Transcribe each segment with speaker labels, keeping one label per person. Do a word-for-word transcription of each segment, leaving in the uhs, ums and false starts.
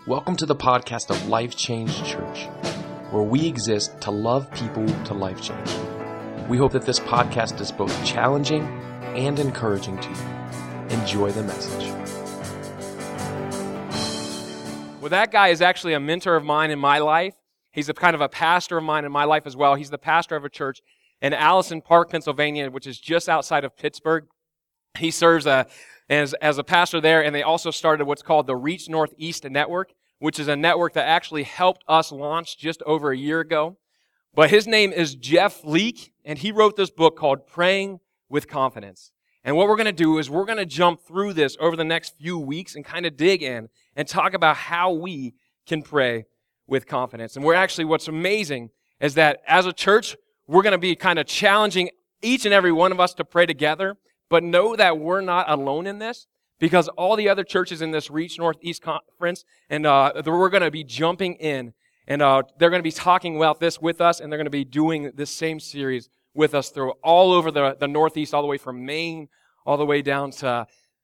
Speaker 1: Welcome to the podcast of Life Change Church, where we exist to love people to life change. We hope that this podcast is both challenging and encouraging to you. Enjoy the message.
Speaker 2: Well, that guy is actually a mentor of mine in my life. He's a kind of a pastor of mine in my life as well. He's the pastor of a church in Allison Park, Pennsylvania, which is just outside of Pittsburgh. He serves a, as, as a pastor there, and they also started what's called the Reach Northeast Network, which is a network that actually helped us launch just over a year ago. But his name is Jeff Leake, and he wrote this book called Praying with Confidence. And what we're going to do is we're going to jump through this over the next few weeks and kind of dig in and talk about how we can pray with confidence. And we're actually, what's amazing is that as a church, we're going to be kind of challenging each and every one of us to pray together, but know that we're not alone in this, because all the other churches in this Reach Northeast Conference, and uh, we're going to be jumping in, and uh, they're going to be talking about this with us, and they're going to be doing this same series with us through all over the, the Northeast, all the way from Maine, all the way down to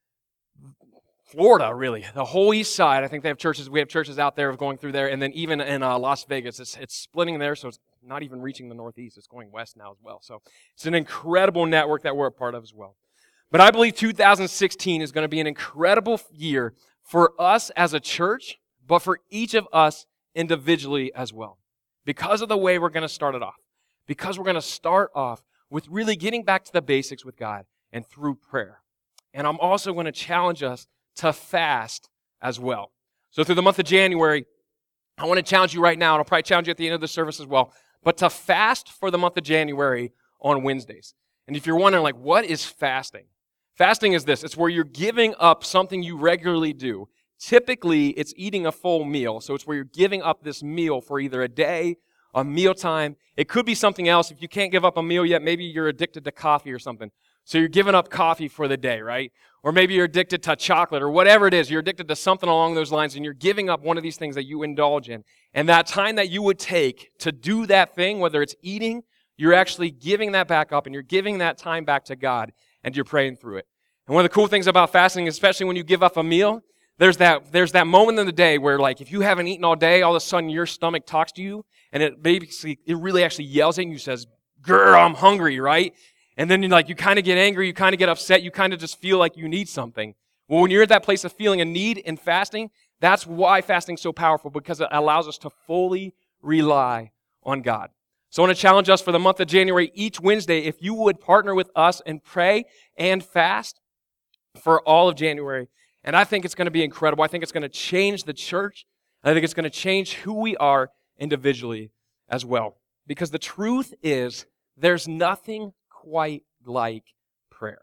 Speaker 2: Florida, really. The whole east side. I think they have churches, we have churches out there going through there, and then even in uh, Las Vegas. It's, it's splitting there, so it's not even reaching the Northeast. It's going west now as well. So it's an incredible network that we're a part of as well. But I believe two thousand sixteen is going to be an incredible year for us as a church, but for each of us individually as well. Because of the way we're going to start it off. Because we're going to start off with really getting back to the basics with God and through prayer. And I'm also going to challenge us to fast as well. So through the month of January, I want to challenge you right now, and I'll probably challenge you at the end of the service as well, but to fast for the month of January on Wednesdays. And if you're wondering, like, what is fasting? Fasting is this. It's where you're giving up something you regularly do. Typically, it's eating a full meal. So it's where you're giving up this meal for either a day, a mealtime. It could be something else. If you can't give up a meal yet, maybe you're addicted to coffee or something. So you're giving up coffee for the day, right? Or maybe you're addicted to chocolate or whatever it is. You're addicted to something along those lines, and you're giving up one of these things that you indulge in. And that time that you would take to do that thing, whether it's eating, you're actually giving that back up, and you're giving that time back to God, and you're praying through it. And one of the cool things about fasting, especially when you give up a meal, there's that there's that moment in the day where, like, if you haven't eaten all day, all of a sudden your stomach talks to you, and it basically, it really actually yells at you and says, "Girl, I'm hungry," right? And then you like you kind of get angry, you kind of get upset, you kind of just feel like you need something. Well, when you're at that place of feeling a need in fasting, that's why fasting's so powerful, because it allows us to fully rely on God. So I want to challenge us for the month of January, each Wednesday, if you would partner with us and pray and fast for all of January. And I think it's going to be incredible. I think it's going to change the church. I think it's going to change who we are individually as well. Because the truth is, there's nothing quite like prayer.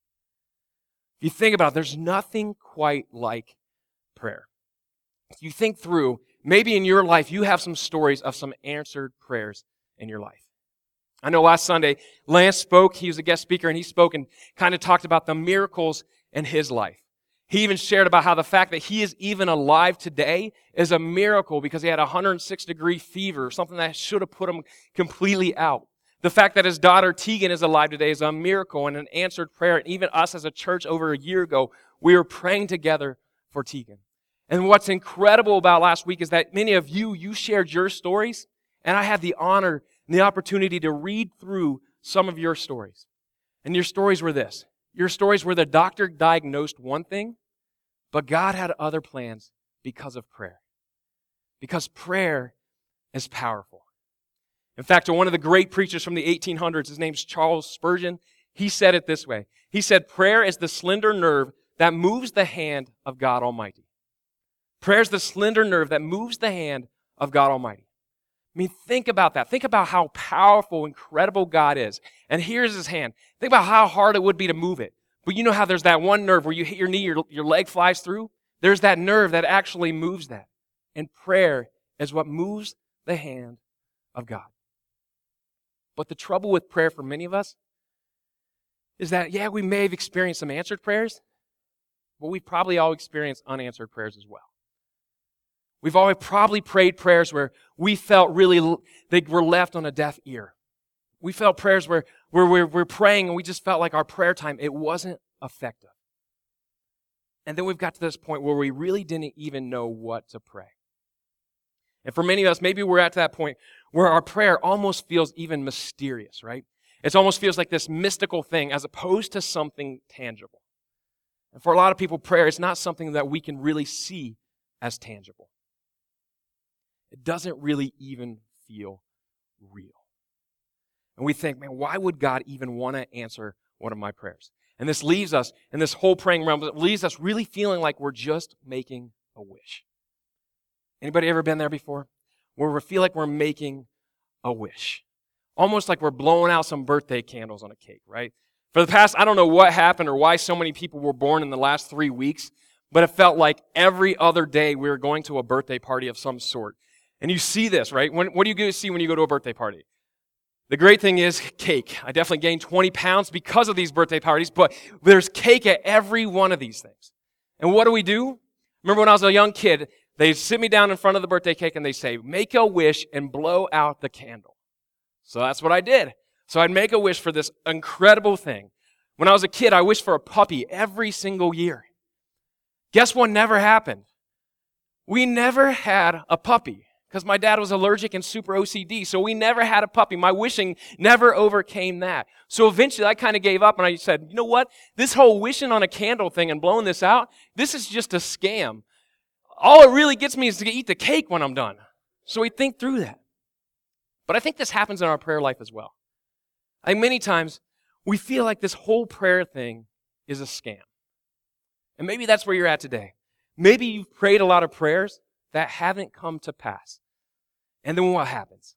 Speaker 2: If you think about it, there's nothing quite like prayer. If you think through, maybe in your life you have some stories of some answered prayers in your life. I know last Sunday, Lance spoke. He was a guest speaker, and he spoke and kind of talked about the miracles in his life. He even shared about how the fact that he is even alive today is a miracle, because he had a one hundred six degree fever, something that should have put him completely out. The fact that his daughter Tegan is alive today is a miracle and an answered prayer. And even us as a church over a year ago, we were praying together for Tegan. And what's incredible about last week is that many of you, you shared your stories, and I had the honor and the opportunity to read through some of your stories. And your stories were this. Your stories were the doctor diagnosed one thing, but God had other plans because of prayer. Because prayer is powerful. In fact, one of the great preachers from the eighteen hundreds, his name's Charles Spurgeon, he said it this way. He said, prayer is the slender nerve that moves the hand of God Almighty. Prayer is the slender nerve that moves the hand of God Almighty. I mean, think about that. Think about how powerful, incredible God is. And here's His hand. Think about how hard it would be to move it. But you know how there's that one nerve where you hit your knee, your, your leg flies through? There's that nerve that actually moves that. And prayer is what moves the hand of God. But the trouble with prayer for many of us is that, yeah, we may have experienced some answered prayers, but we've probably all experienced unanswered prayers as well. We've all probably prayed prayers where we felt really, they were left on a deaf ear. We felt prayers where, where we're, we're praying and we just felt like our prayer time, it wasn't effective. And then we've got to this point where we really didn't even know what to pray. And for many of us, maybe we're at that point where our prayer almost feels even mysterious, right? It almost feels like this mystical thing as opposed to something tangible. And for a lot of people, prayer is not something that we can really see as tangible. It doesn't really even feel real. And we think, man, why would God even want to answer one of my prayers? And this leaves us, in this whole praying realm, it leaves us really feeling like we're just making a wish. Anybody ever been there before? Where we feel like we're making a wish. Almost like we're blowing out some birthday candles on a cake, right? For the past, I don't know what happened or why so many people were born in the last three weeks, but it felt like every other day we were going to a birthday party of some sort. And you see this, right? When, what do you see when you go to a birthday party? The great thing is cake. I definitely gained twenty pounds because of these birthday parties, but there's cake at every one of these things. And what do we do? Remember when I was a young kid, they sit me down in front of the birthday cake and they say, make a wish and blow out the candle. So that's what I did. So I'd make a wish for this incredible thing. When I was a kid, I wished for a puppy every single year. Guess what never happened? We never had a puppy because my dad was allergic and super O C D, so we never had a puppy. My wishing never overcame that. So eventually I kind of gave up and I said, you know what? This whole wishing on a candle thing and blowing this out, this is just a scam. All it really gets me is to eat the cake when I'm done. So we think through that. But I think this happens in our prayer life as well. I think many times we feel like this whole prayer thing is a scam. And maybe that's where you're at today. Maybe you've prayed a lot of prayers that haven't come to pass. And then what happens?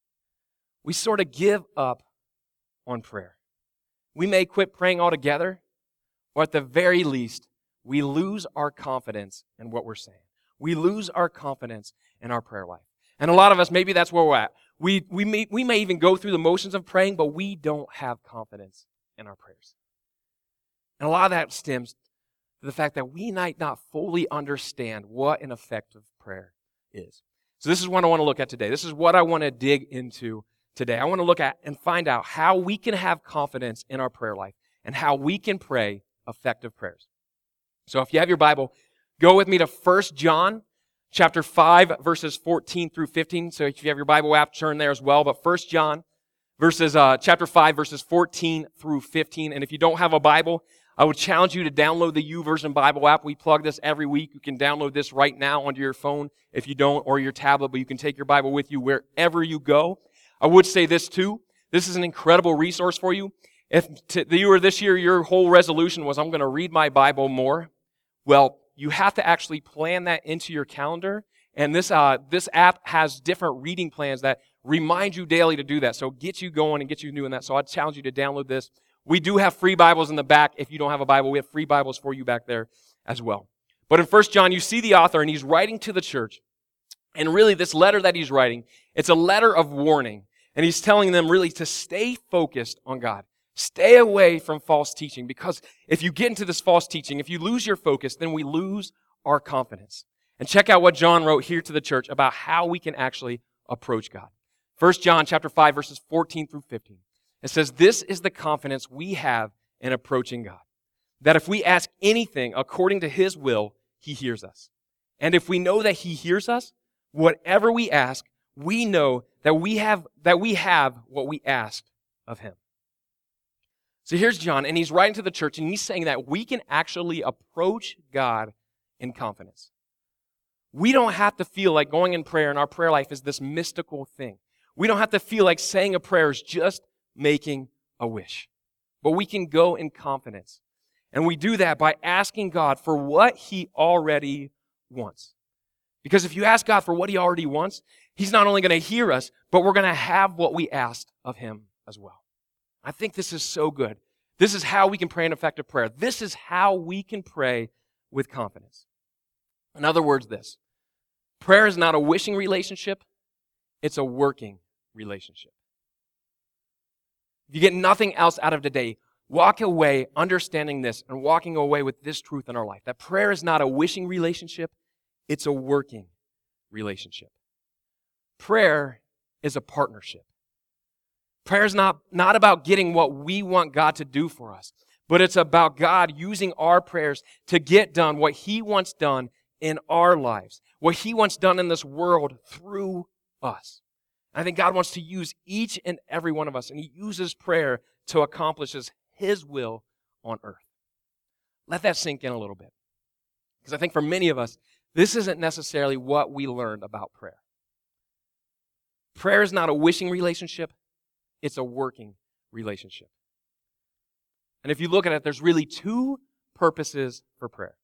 Speaker 2: We sort of give up on prayer. We may quit praying altogether, or at the very least, we lose our confidence in what we're saying. We lose our confidence in our prayer life. And a lot of us, maybe that's where we're at. We, we, may, we may even go through the motions of praying, but we don't have confidence in our prayers. And a lot of that stems to the fact that we might not fully understand what an effective prayer is. So this is what I want to look at today. This is what I want to dig into today. I want to look at and find out how we can have confidence in our prayer life and how we can pray effective prayers. So if you have your Bible, go with me to First John chapter five, verses fourteen through fifteen. So if you have your Bible app, turn there as well. But First John, verses uh, chapter five, verses fourteen through fifteen. And if you don't have a Bible, I would challenge you to download the YouVersion Bible app. We plug this every week. You can download this right now onto your phone if you don't, or your tablet, but you can take your Bible with you wherever you go. I would say this too. This is an incredible resource for you. If t- you were this year, your whole resolution was, I'm going to read my Bible more. Well, you have to actually plan that into your calendar. And this uh, this app has different reading plans that remind you daily to do that. So get you going and get you doing that. So I'd challenge you to download this. We do have free Bibles in the back. If you don't have a Bible, we have free Bibles for you back there as well. But in First John, you see the author, and he's writing to the church. And really, this letter that he's writing, it's a letter of warning. And he's telling them really to stay focused on God. Stay away from false teaching, because if you get into this false teaching, if you lose your focus, then we lose our confidence. And check out what John wrote here to the church about how we can actually approach God. First John chapter five, verses fourteen through fifteen. It says, this is the confidence we have in approaching God, that if we ask anything according to His will, He hears us. And if we know that He hears us, whatever we ask, we know that we have that we have what we asked of Him. So here's John, and he's writing to the church, and he's saying that we can actually approach God in confidence. We don't have to feel like going in prayer in our prayer life is this mystical thing. We don't have to feel like saying a prayer is just making a wish. But we can go in confidence. And we do that by asking God for what He already wants. Because if you ask God for what He already wants, He's not only going to hear us, but we're going to have what we asked of Him as well. I think this is so good. This is how we can pray an effective prayer. This is how we can pray with confidence. In other words, this. Prayer is not a wishing relationship. It's a working relationship. If you get nothing else out of today, walk away understanding this and walking away with this truth in our life. That prayer is not a wishing relationship. It's a working relationship. Prayer is a partnership. Prayer is not, not about getting what we want God to do for us, but it's about God using our prayers to get done what He wants done in our lives. what he wants done in this world through us. I think God wants to use each and every one of us, and he uses prayer to accomplish his will on earth. Let that sink in a little bit. Because I think for many of us, this isn't necessarily what we learned about prayer. Prayer is not a wishing relationship, it's a working relationship. And if you look at it, there's really two purposes for prayer.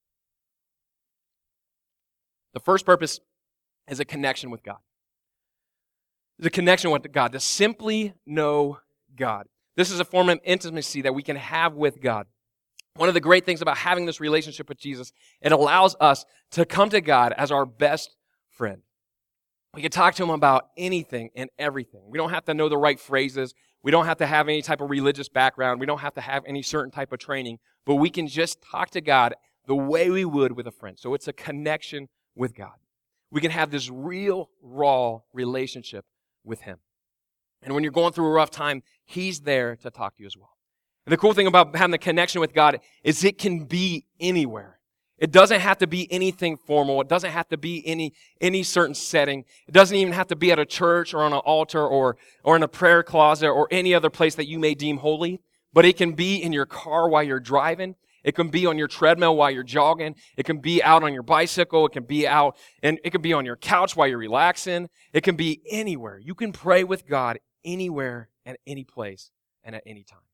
Speaker 2: The first purpose is a connection with God. It's a connection with God, to simply know God. This is a form of intimacy that we can have with God. One of the great things about having this relationship with Jesus, it allows us to come to God as our best friend. We can talk to him about anything and everything. We don't have to know the right phrases. We don't have to have any type of religious background. We don't have to have any certain type of training. But we can just talk to God the way we would with a friend. So it's a connection with God. We can have this real, raw relationship with him. And when you're going through a rough time, he's there to talk to you as well. And the cool thing about having the connection with God is it can be anywhere. It doesn't have to be anything formal. It doesn't have to be any any certain setting. It doesn't even have to be at a church or on an altar or, or in a prayer closet or any other place that you may deem holy. But it can be in your car while you're driving. It can be on your treadmill while you're jogging. It can be out on your bicycle. It can be out, and it can be on your couch while you're relaxing. It can be anywhere. You can pray with God anywhere and any place and at any time.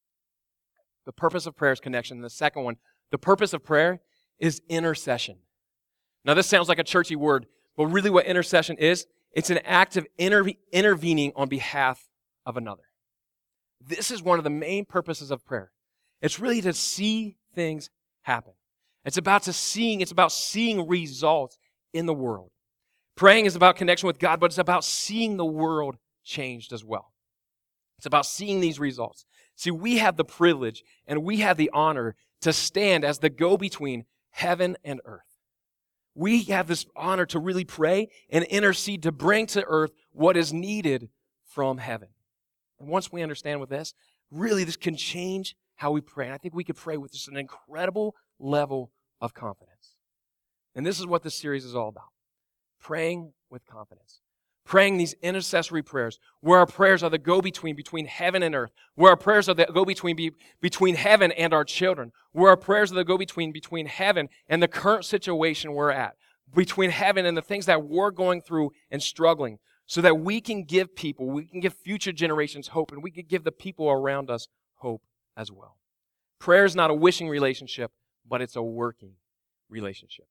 Speaker 2: The purpose of prayer is connection. And the second one, the purpose of prayer is intercession. Now, this sounds like a churchy word, but really what intercession is, it's an act of interve- intervening on behalf of another. This is one of the main purposes of prayer. It's really to see things happen. It's about to seeing, it's about seeing results in the world. Praying is about connection with God, but it's about seeing the world changed as well. It's about seeing these results. See, we have the privilege and we have the honor to stand as the go-between heaven and earth. We have this honor to really pray and intercede to bring to earth what is needed from heaven. And once we understand with this, really this can change how we pray. And I think we could pray with just an incredible level of confidence. And this is what this series is all about. Praying with confidence. Praying these intercessory prayers, where our prayers are the go-between between heaven and earth, where our prayers are the go-between be, between heaven and our children, where our prayers are the go-between between heaven and the current situation we're at, between heaven and the things that we're going through and struggling, so that we can give people, we can give future generations hope, and we can give the people around us hope as well. Prayer is not a wishing relationship, but it's a working relationship.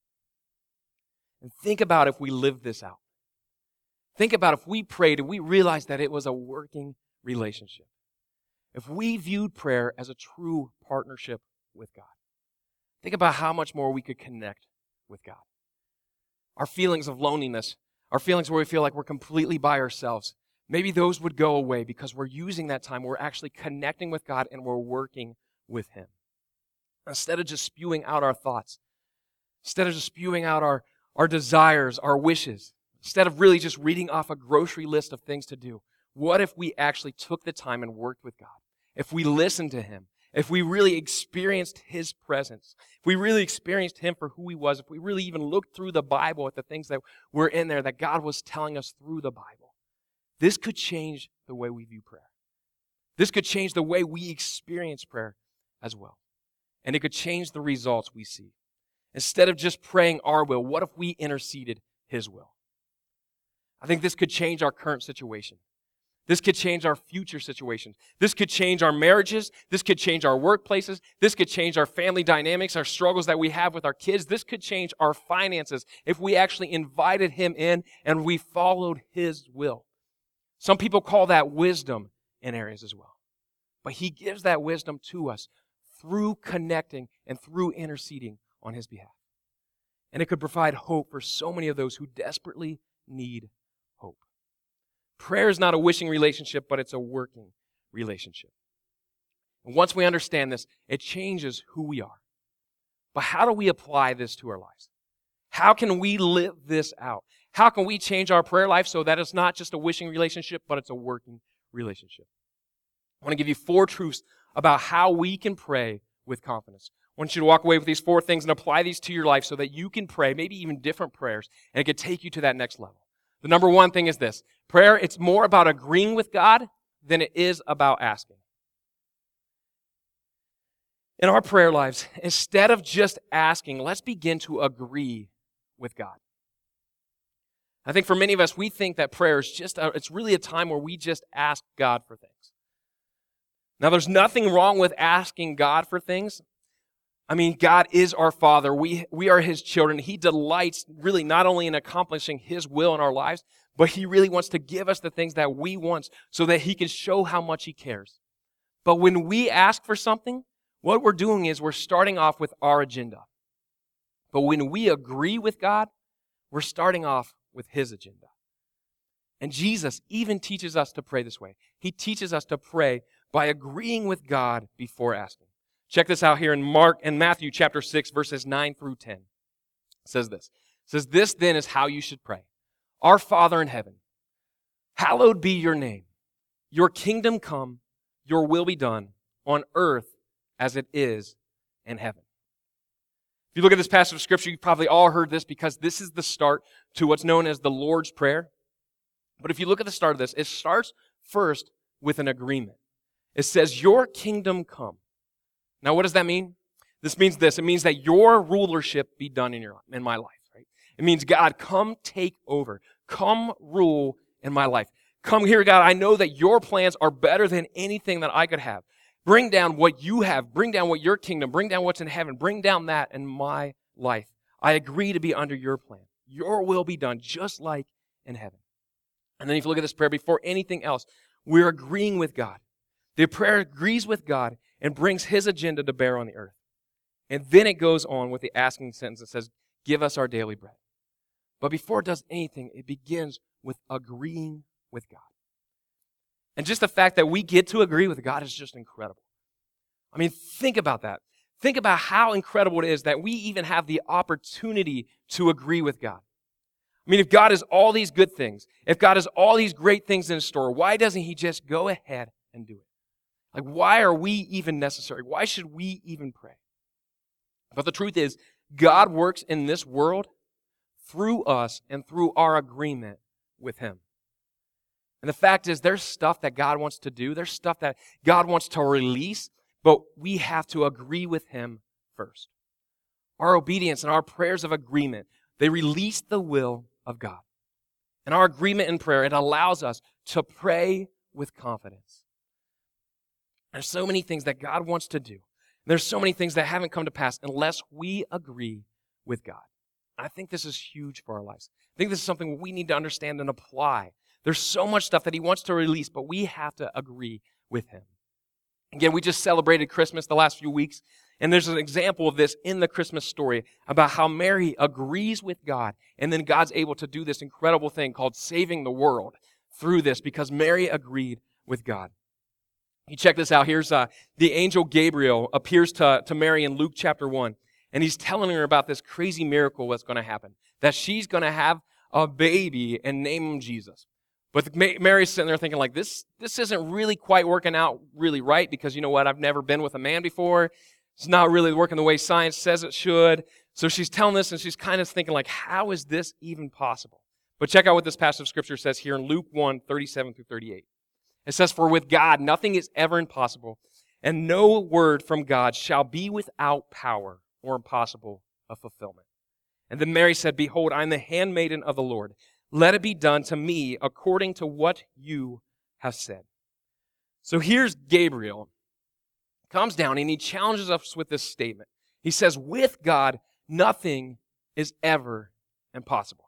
Speaker 2: And think about if we live this out. Think about if we prayed and we realized that it was a working relationship. If we viewed prayer as a true partnership with God. Think about how much more we could connect with God. Our feelings of loneliness, our feelings where we feel like we're completely by ourselves, maybe those would go away because we're using that time. We're actually connecting with God and we're working with Him. Instead of just spewing out our thoughts, instead of just spewing out our, our desires, our wishes, instead of really just reading off a grocery list of things to do, what if we actually took the time and worked with God? If we listened to Him, if we really experienced His presence, if we really experienced Him for who He was, if we really even looked through the Bible at the things that were in there that God was telling us through the Bible, this could change the way we view prayer. This could change the way we experience prayer as well. And it could change the results we see. Instead of just praying our will, what if we interceded His will? I think this could change our current situation. This could change our future situations. This could change our marriages. This could change our workplaces. This could change our family dynamics, our struggles that we have with our kids. This could change our finances if we actually invited Him in and we followed His will. Some people call that wisdom in areas as well. But He gives that wisdom to us through connecting and through interceding on His behalf. And it could provide hope for so many of those who desperately need hope. Prayer is not a wishing relationship, but it's a working relationship. And once we understand this, it changes who we are. But how do we apply this to our lives? How can we live this out? How can we change our prayer life so that it's not just a wishing relationship, but it's a working relationship? I want to give you four truths about how we can pray with confidence. I want you to walk away with these four things and apply these to your life so that you can pray, maybe even different prayers, and it could take you to that next level. The number one thing is this. Prayer, it's more about agreeing with God than it is about asking. In our prayer lives, instead of just asking, let's begin to agree with God. I think for many of us, we think that prayer is just, a, it's really a time where we just ask God for things. Now, there's nothing wrong with asking God for things. I mean, God is our Father. We, we are His children. He delights really not only in accomplishing His will in our lives, but He really wants to give us the things that we want so that He can show how much He cares. But when we ask for something, what we're doing is we're starting off with our agenda. But when we agree with God, we're starting off with His agenda. And Jesus even teaches us to pray this way. He teaches us to pray by agreeing with God before asking. Check this out here in Mark and Matthew chapter six, verses nine through ten. It says this. It says, "This then is how you should pray. Our Father in heaven, hallowed be your name. Your kingdom come, your will be done on earth as it is in heaven." If you look at this passage of Scripture, you've probably all heard this because this is the start to what's known as the Lord's Prayer. But if you look at the start of this, it starts first with an agreement. It says, "Your kingdom come." Now, what does that mean? This means this. It means that your rulership be done in your in my life, right? It means, God, come take over. Come rule in my life. Come here, God. I know that your plans are better than anything that I could have. Bring down what you have. Bring down what your kingdom. Bring down what's in heaven. Bring down that in my life. I agree to be under your plan. Your will be done just like in heaven. And then if you look at this prayer, before anything else, we're agreeing with God. The prayer agrees with God and brings His agenda to bear on the earth. And then it goes on with the asking sentence that says, "Give us our daily bread." But before it does anything, it begins with agreeing with God. And just the fact that we get to agree with God is just incredible. I mean, think about that. Think about how incredible it is that we even have the opportunity to agree with God. I mean, if God has all these good things, if God has all these great things in His store, why doesn't He just go ahead and do it? Like, why are we even necessary? Why should we even pray? But the truth is, God works in this world through us and through our agreement with Him. And the fact is, there's stuff that God wants to do. There's stuff that God wants to release, but we have to agree with Him first. Our obedience and our prayers of agreement, they release the will of God. And our agreement in prayer, it allows us to pray with confidence. There's so many things that God wants to do. There's so many things that haven't come to pass unless we agree with God. I think this is huge for our lives. I think this is something we need to understand and apply. There's so much stuff that He wants to release, but we have to agree with Him. Again, we just celebrated Christmas the last few weeks, and there's an example of this in the Christmas story about how Mary agrees with God, and then God's able to do this incredible thing called saving the world through this because Mary agreed with God. You check this out. Here's uh, the angel Gabriel appears to, to Mary in Luke chapter one, and he's telling her about this crazy miracle that's going to happen, that she's going to have a baby and name him Jesus. But Mary's sitting there thinking like, this, this isn't really quite working out really right because you know what? I've never been with a man before. It's not really working the way science says it should. So she's telling this and she's kind of thinking like, how is this even possible? But check out what this passage of Scripture says here in Luke one, thirty-seven through thirty-eight. It says, "For with God nothing is ever impossible, and no word from God shall be without power or impossible of fulfillment." And then Mary said, "Behold, I am the handmaiden of the Lord. Let it be done to me according to what you have said." So here's Gabriel. Comes down and he challenges us with this statement. He says, with God, nothing is ever impossible.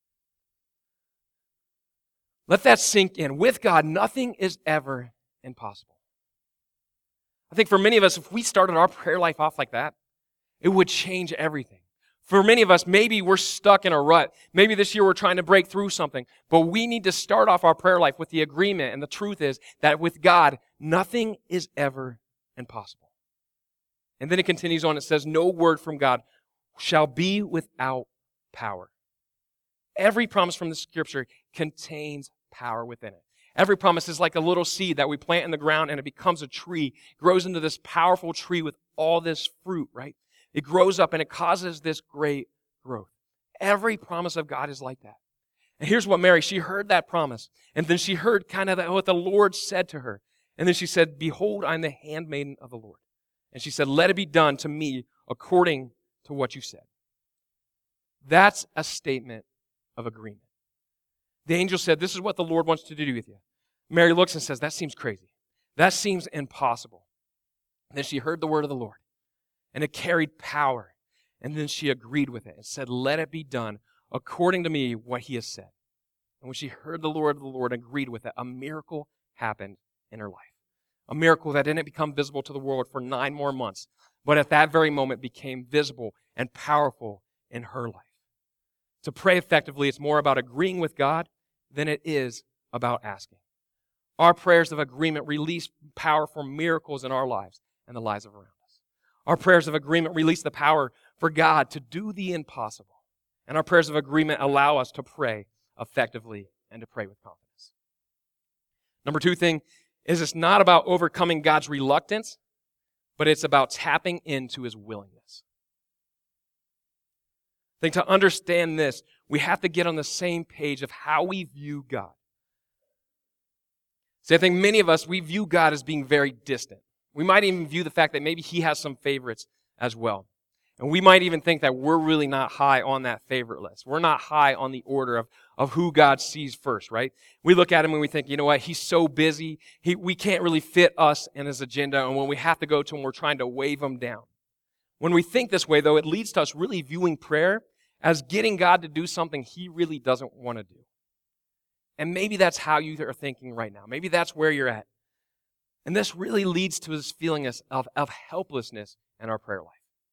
Speaker 2: Let that sink in. With God, nothing is ever impossible. I think for many of us, if we started our prayer life off like that, it would change everything. For many of us, maybe we're stuck in a rut. Maybe this year we're trying to break through something. But we need to start off our prayer life with the agreement. And the truth is that with God, nothing is ever impossible. And then it continues on. It says, no word from God shall be without power. Every promise from the Scripture contains power within it. Every promise is like a little seed that we plant in the ground and it becomes a tree, grows into this powerful tree with all this fruit, right? It grows up and it causes this great growth. Every promise of God is like that. And here's what Mary, she heard that promise. And then she heard kind of what the Lord said to her. And then she said, behold, I'm the handmaiden of the Lord. And she said, let it be done to me according to what you said. That's a statement of agreement. The angel said, this is what the Lord wants to do with you. Mary looks and says, that seems crazy. That seems impossible. And then she heard the word of the Lord. And it carried power. And then she agreed with it and said, let it be done according to me what he has said. And when she heard the Lord of the Lord and agreed with it, a miracle happened in her life. A miracle that didn't become visible to the world for nine more months, but at that very moment became visible and powerful in her life. To pray effectively, it's more about agreeing with God than it is about asking. Our prayers of agreement release powerful miracles in our lives and the lives of around us. Our prayers of agreement release the power for God to do the impossible. And our prayers of agreement allow us to pray effectively and to pray with confidence. Number two thing is it's not about overcoming God's reluctance, but it's about tapping into his willingness. I think to understand this, we have to get on the same page of how we view God. See, I think many of us, we view God as being very distant. We might even view the fact that maybe he has some favorites as well. And we might even think that we're really not high on that favorite list. We're not high on the order of, of who God sees first, right? We look at him and we think, you know what, he's so busy, he, we can't really fit us in his agenda, and when we have to go to him, we're trying to wave him down. When we think this way, though, it leads to us really viewing prayer as getting God to do something he really doesn't want to do. And maybe that's how you are thinking right now. Maybe that's where you're at. And this really leads to this feeling of, of helplessness in our prayer life.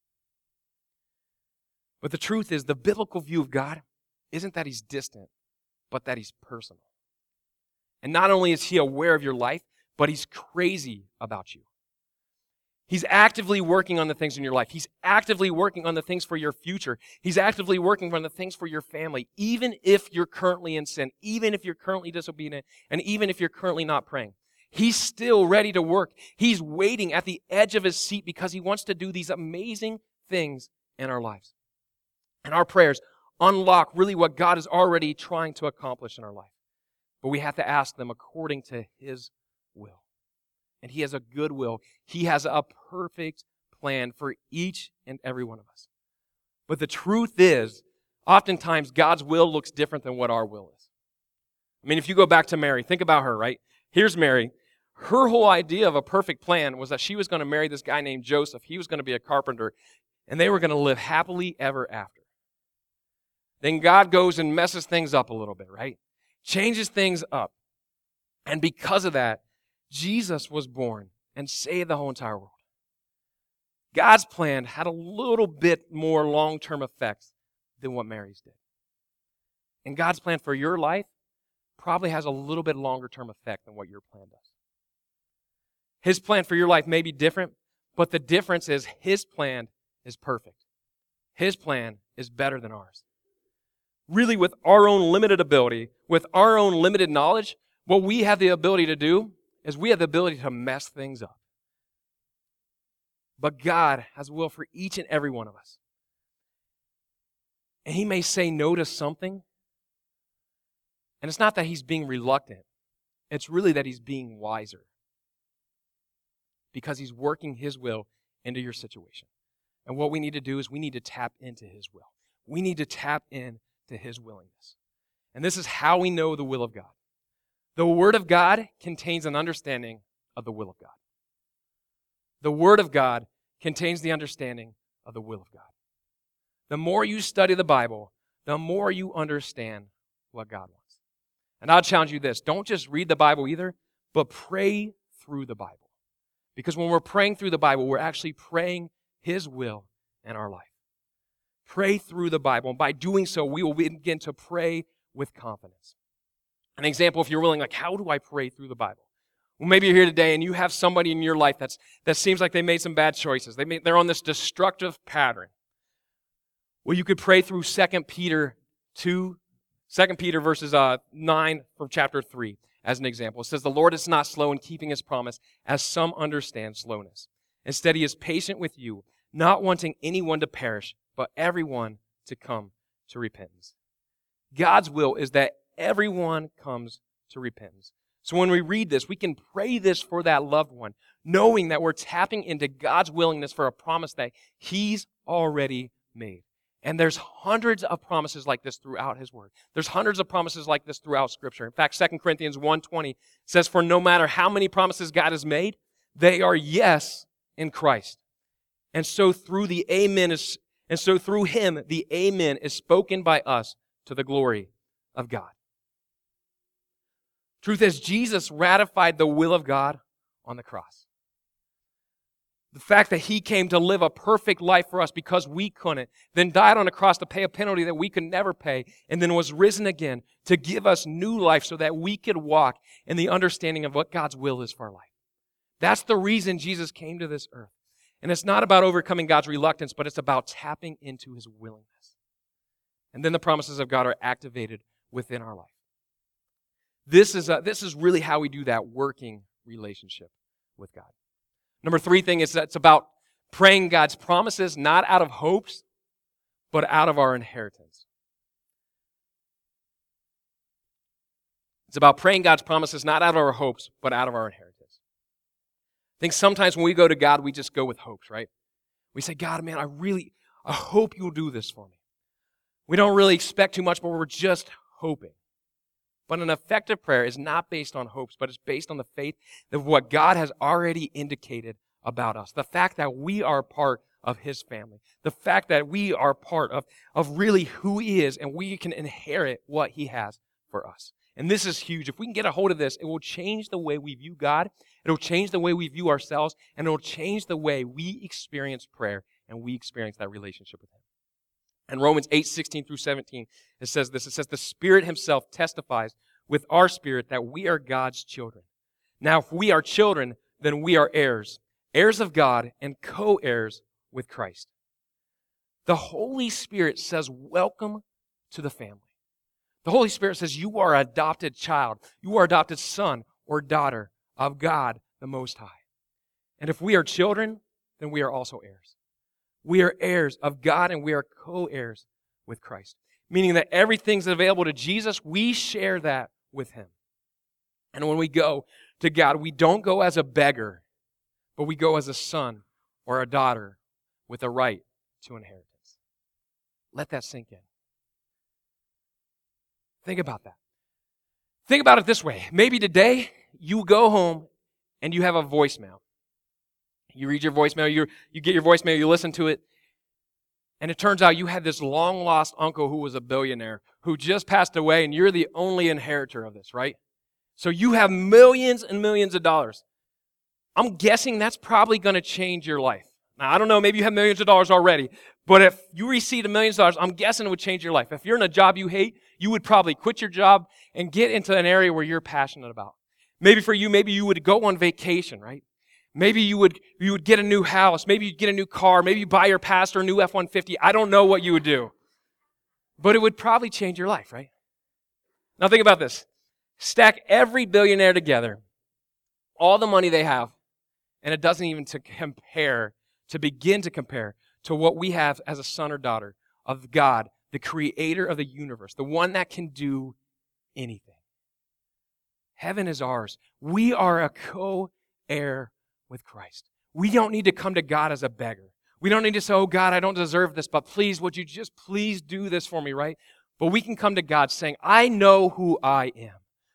Speaker 2: But the truth is, the biblical view of God isn't that he's distant, but that he's personal. And not only is he aware of your life, but he's crazy about you. He's actively working on the things in your life. He's actively working on the things for your future. He's actively working on the things for your family, even if you're currently in sin, even if you're currently disobedient, and even if you're currently not praying. He's still ready to work. He's waiting at the edge of his seat because he wants to do these amazing things in our lives. And our prayers unlock really what God is already trying to accomplish in our life. But we have to ask them according to his will. And he has a good will. He has a perfect plan for each and every one of us. But the truth is, oftentimes God's will looks different than what our will is. I mean, if you go back to Mary, think about her, right? Here's Mary. Her whole idea of a perfect plan was that she was going to marry this guy named Joseph. He was going to be a carpenter, and they were going to live happily ever after. Then God goes and messes things up a little bit, right? Changes things up. And because of that, Jesus was born and saved the whole entire world. God's plan had a little bit more long-term effects than what Mary's did. And God's plan for your life probably has a little bit longer-term effect than what your plan does. His plan for your life may be different, but the difference is his plan is perfect. His plan is better than ours. Really, with our own limited ability, with our own limited knowledge, what we have the ability to do is we have the ability to mess things up. But God has a will for each and every one of us. And he may say no to something. And it's not that he's being reluctant. It's really that he's being wiser. Because he's working his will into your situation. And what we need to do is we need to tap into his will. We need to tap into his willingness. And this is how we know the will of God. The Word of God contains an understanding of the will of God. The Word of God contains the understanding of the will of God. The more you study the Bible, the more you understand what God wants. And I'll challenge you this. Don't just read the Bible either, but pray through the Bible. Because when we're praying through the Bible, we're actually praying his will in our life. Pray through the Bible. And by doing so, we will begin to pray with confidence. An example, if you're willing, like, how do I pray through the Bible? Well, maybe you're here today and you have somebody in your life that's that seems like they made some bad choices. They made, they're on this destructive pattern. Well, you could pray through Second Peter two, Second Peter verses uh, nine from chapter three as an example. It says, the Lord is not slow in keeping his promise, as some understand slowness. Instead, he is patient with you, not wanting anyone to perish, but everyone to come to repentance. God's will is that everyone comes to repentance. So when we read this, we can pray this for that loved one, knowing that we're tapping into God's willingness for a promise that he's already made. And there's hundreds of promises like this throughout his word. There's hundreds of promises like this throughout Scripture. In fact, Second Corinthians one twenty says, for no matter how many promises God has made, they are yes in Christ. And so through the amen is, and so through him, the amen is spoken by us to the glory of God. Truth is, Jesus ratified the will of God on the cross. The fact that he came to live a perfect life for us because we couldn't, then died on a cross to pay a penalty that we could never pay, and then was risen again to give us new life so that we could walk in the understanding of what God's will is for our life. That's the reason Jesus came to this earth. And it's not about overcoming God's reluctance, but it's about tapping into his willingness. And then the promises of God are activated within our life. This is, a, this is really how we do that working relationship with God. Number three thing is that it's about praying God's promises not out of hopes, but out of our inheritance. It's about praying God's promises not out of our hopes, but out of our inheritance. I think sometimes when we go to God, we just go with hopes, right? We say, God, man, I really, I hope you'll do this for me. We don't really expect too much, but we're just hoping. But an effective prayer is not based on hopes, but it's based on the faith of what God has already indicated about us. The fact that we are part of his family. The fact that we are part of, of really who he is, and we can inherit what he has for us. And this is huge. If we can get a hold of this, it will change the way we view God. It'll change the way we view ourselves, and it'll change the way we experience prayer and we experience that relationship with him. In Romans eight, sixteen through seventeen, it says this. It says, the Spirit himself testifies with our spirit that we are God's children. Now, if we are children, then we are heirs, heirs of God and co-heirs with Christ. The Holy Spirit says, welcome to the family. The Holy Spirit says you are an adopted child. You are adopted son or daughter of God the Most High. And if we are children, then we are also heirs. We are heirs of God and we are co-heirs with Christ. Meaning that everything's available to Jesus, we share that with him. And when we go to God, we don't go as a beggar, but we go as a son or a daughter with a right to inheritance. Let that sink in. Think about that. Think about it this way. Maybe today you go home and you have a voicemail. You read your voicemail, you you get your voicemail, you listen to it, and it turns out you had this long-lost uncle who was a billionaire who just passed away, and you're the only inheritor of this, right? So you have millions and millions of dollars. I'm guessing that's probably going to change your life. Now, I don't know, maybe you have millions of dollars already, but if you received a million dollars, I'm guessing it would change your life. If you're in a job you hate, you would probably quit your job and get into an area where you're passionate about. Maybe for you, maybe you would go on vacation, right? Maybe you would you would get a new house. Maybe you'd get a new car. Maybe you buy your pastor a new F one fifty. I don't know what you would do. But it would probably change your life, right? Now think about this. Stack every billionaire together, all the money they have, and it doesn't even to compare, to begin to compare to what we have as a son or daughter of God, the creator of the universe, the one that can do anything. Heaven is ours. We are a co-heir with Christ. We don't need to come to God as a beggar. We don't need to say, oh God, I don't deserve this, but please, would you just please do this for me, right? But we can come to God saying, I know who I am.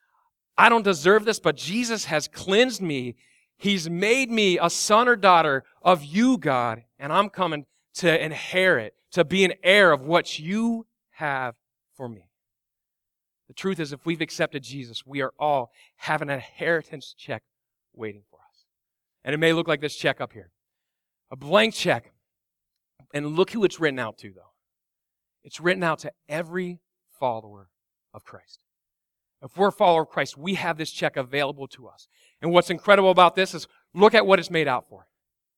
Speaker 2: I don't deserve this, but Jesus has cleansed me. He's made me a son or daughter of you, God, and I'm coming to inherit, to be an heir of what you have for me. The truth is, if we've accepted Jesus, we are all have an inheritance check waiting for us. And it may look like this check up here. A blank check. And look who it's written out to, though. It's written out to every follower of Christ. If we're a follower of Christ, we have this check available to us. And what's incredible about this is look at what it's made out for.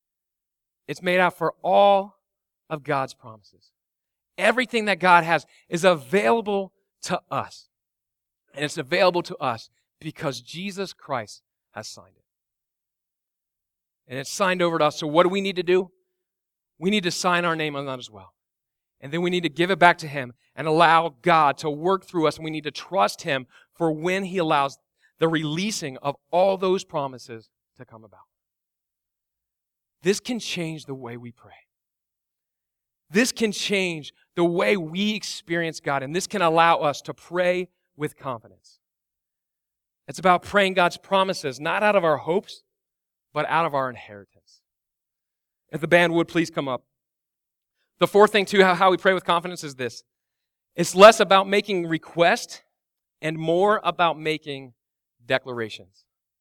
Speaker 2: It's made out for all of God's promises. Everything that God has is available to us. And it's available to us because Jesus Christ has signed it. And it's signed over to us. So what do we need to do? We need to sign our name on that as well. And then we need to give it back to Him and allow God to work through us. And we need to trust Him for when He allows the releasing of all those promises to come about. This can change the way we pray. This can change the way we experience God. And this can allow us to pray with confidence. It's about praying God's promises, not out of our hopes, but out of our inheritance. If the band would please come up. The fourth thing, too, how, how we pray with confidence is this. It's less about making requests and more about making declarations.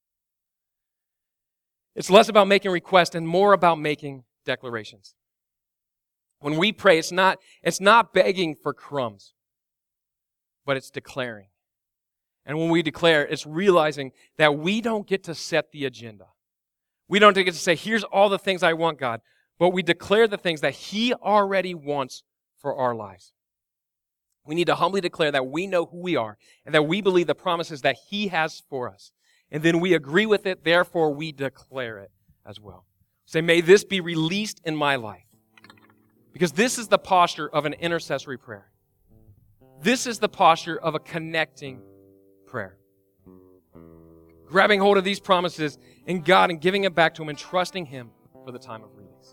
Speaker 2: It's less about making requests and more about making declarations. When we pray, it's not, it's not begging for crumbs, but it's declaring. And when we declare, it's realizing that we don't get to set the agenda. We don't get to say, here's all the things I want, God. But we declare the things that He already wants for our lives. We need to humbly declare that we know who we are and that we believe the promises that He has for us. And then we agree with it, therefore we declare it as well. Say, may this be released in my life. Because this is the posture of an intercessory prayer. This is the posture of a connecting prayer. Grabbing hold of these promises in God and giving it back to Him and trusting Him for the time of release.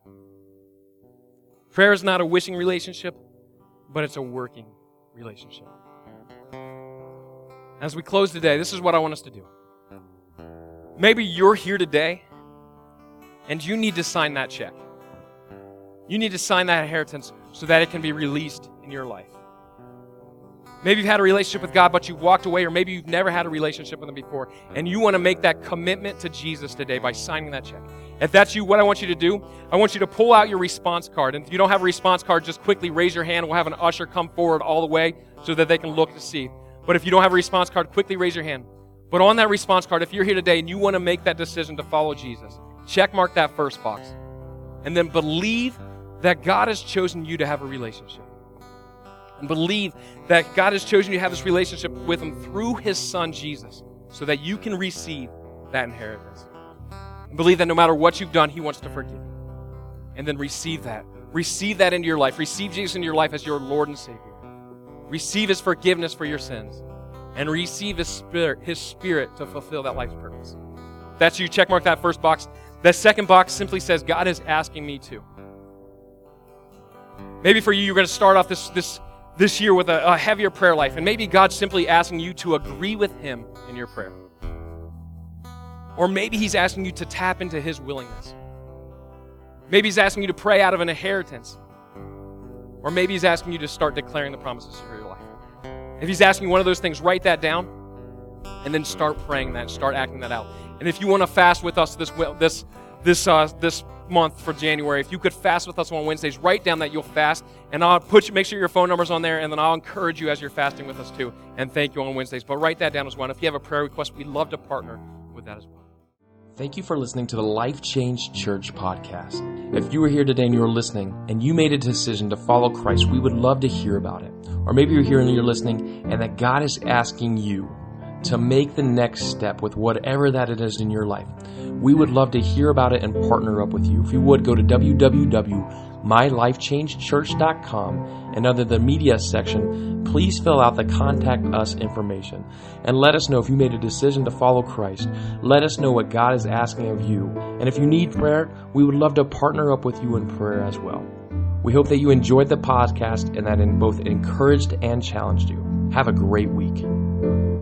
Speaker 2: Prayer is not a wishing relationship, but it's a working relationship. As we close today, this is what I want us to do. Maybe you're here today and you need to sign that check. You need to sign that inheritance so that it can be released in your life. Maybe you've had a relationship with God, but you've walked away, or maybe you've never had a relationship with Him before, and you want to make that commitment to Jesus today by signing that check. If that's you, what I want you to do, I want you to pull out your response card. And if you don't have a response card, just quickly raise your hand. We'll have an usher come forward all the way so that they can look to see. But if you don't have a response card, quickly raise your hand. But on that response card, if you're here today and you want to make that decision to follow Jesus, check mark that first box. And then believe that God has chosen you to have a relationship. And believe that God has chosen you to have this relationship with Him through His Son, Jesus, so that you can receive that inheritance. And believe that no matter what you've done, He wants to forgive you. And then receive that. Receive that into your life. Receive Jesus into your life as your Lord and Savior. Receive His forgiveness for your sins. And receive His Spirit, His Spirit to fulfill that life's purpose. If that's you, check mark that first box. That second box simply says, God is asking me to. Maybe for you, you're going to start off this, this, this year with a, a heavier prayer life. And maybe God's simply asking you to agree with Him in your prayer. Or maybe He's asking you to tap into His willingness. Maybe He's asking you to pray out of an inheritance. Or maybe He's asking you to start declaring the promises for your life. If He's asking you one of those things, write that down and then start praying that, start acting that out. And if you want to fast with us this this this uh, this month for January, if you could fast with us on Wednesdays, write down that you'll fast, and I'll put you, make sure your phone number's on there, and then I'll encourage you as you're fasting with us too, and thank you on Wednesdays. But write that down as well. And if you have a prayer request, we'd love to partner with that as well.
Speaker 1: Thank you for listening to the Life Change Church podcast. If you were here today and you were listening and you made a decision to follow Christ, we would love to hear about it. Or maybe you're here and you're listening and that God is asking you to make the next step with whatever that it is in your life. We would love to hear about it and partner up with you. If you would, go to w w w dot my life change church dot com and under the media section, please fill out the contact us information and let us know if you made a decision to follow Christ. Let us know what God is asking of you. And if you need prayer, we would love to partner up with you in prayer as well. We hope that you enjoyed the podcast and that it both encouraged and challenged you. Have a great week.